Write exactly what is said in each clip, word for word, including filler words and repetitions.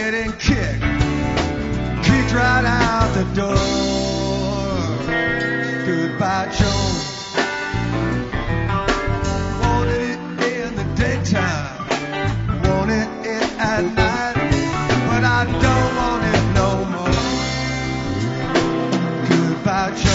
getting kicked, kicked right out the door. Goodbye, Jones. Wanted it in the daytime, wanted it at night, but I don't want it no more. Goodbye, Jones.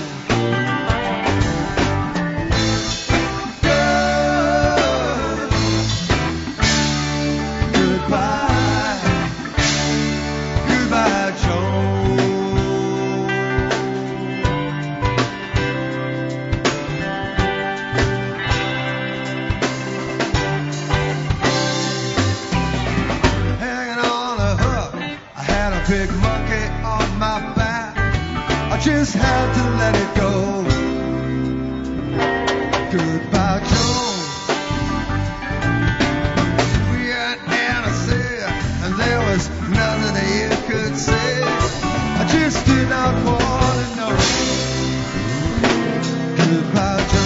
Big monkey on my back, I just had to let it go. Goodbye, Jones. We had Anna, and there was nothing that you could say. I just did not want to know. Goodbye, Jones.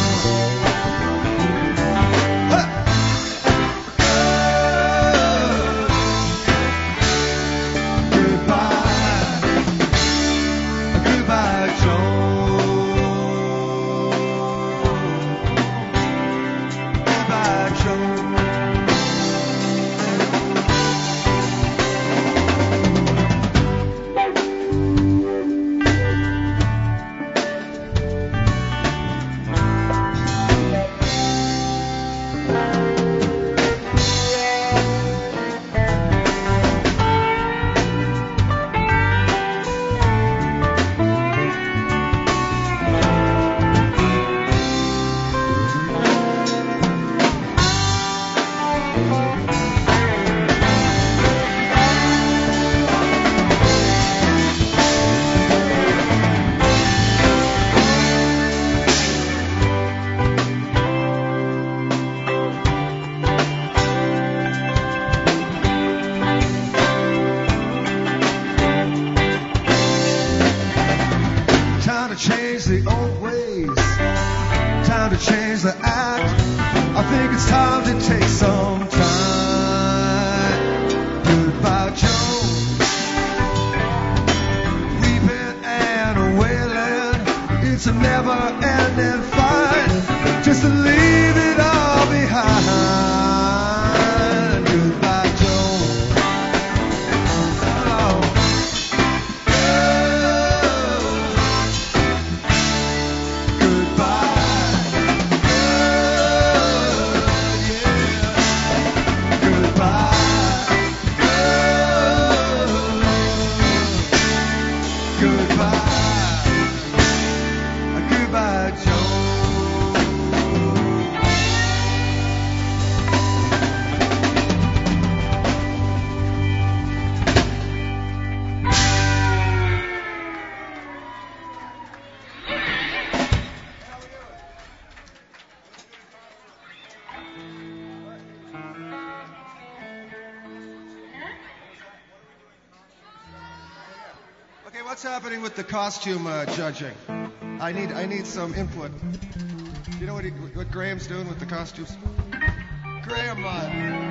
What's happening with the costume uh, judging? I need I need some input. You know what he, what Graham's doing with the costumes? Graham, uh,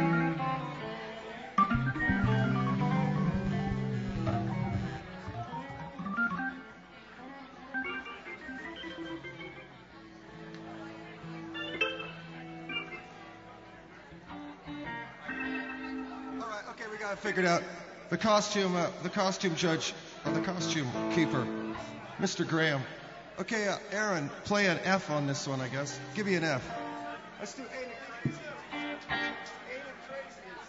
all right, okay, we got it figured out. The costume, uh, the costume judge. Uh, the costume keeper, Mister Graham. Okay, uh, Aaron, play an F on this one, I guess. Give me an F. Let's do Ain't It Crazy. Ain't It Crazy.